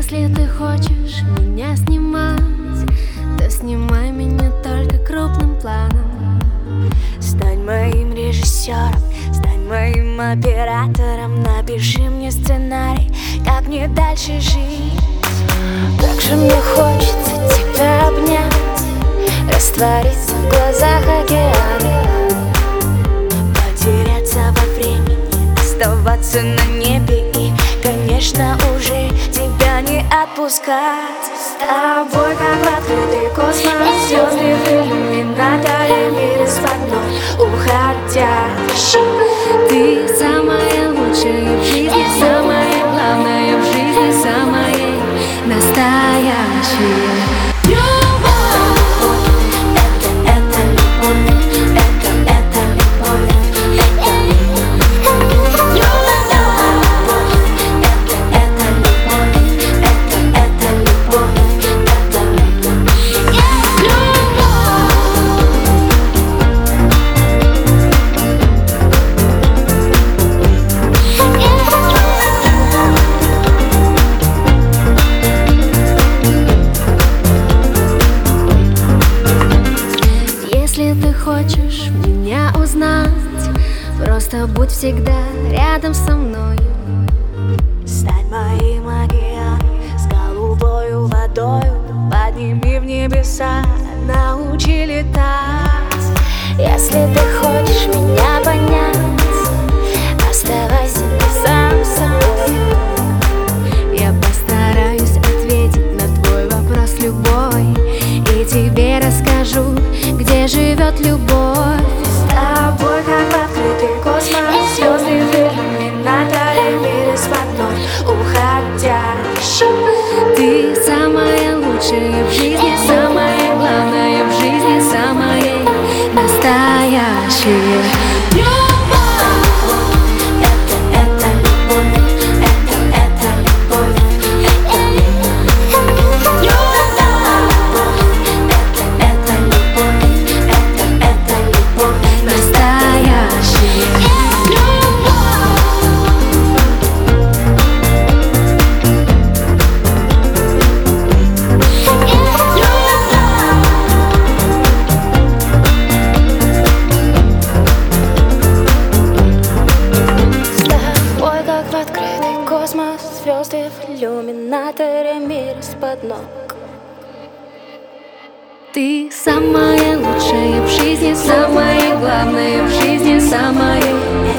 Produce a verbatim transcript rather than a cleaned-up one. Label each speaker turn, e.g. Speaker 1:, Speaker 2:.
Speaker 1: Если ты хочешь меня снимать, то снимай меня только крупным планом.
Speaker 2: Стань моим режиссером, стань моим оператором. Напиши мне сценарий, как мне дальше жить. Как же мне хочется тебя обнять, раствориться в глазах океана, потеряться во времени, оставаться на небе и, конечно, уже тебя не отпускать. С тобой как в открытый космос, звезды в иллюминаторе, мир из-под ног уходящий.
Speaker 1: Ты самая лучшая в жизни, самое главное в жизни, самое настоящее. Если ты хочешь меня узнать, просто будь всегда рядом со мной.
Speaker 2: Стань моим океаном с голубою водою, подними в небеса, научи летать. Если ты хочешь меня понять, оставайся сам собой.
Speaker 1: Я постараюсь ответить на твой вопрос любой, и тебе расскажу, где живет любовь.
Speaker 2: С тобой как в открытый космос, звезды в иллюминаторе, мир из-под ног уходящий.
Speaker 1: Ты самая лучшая в жизни, самое главное в жизни, самое настоящее.
Speaker 2: Космос, звезды в иллюминаторе, мир из-под ног.
Speaker 1: Ты самая лучшая в жизни, самое главное в жизни, самое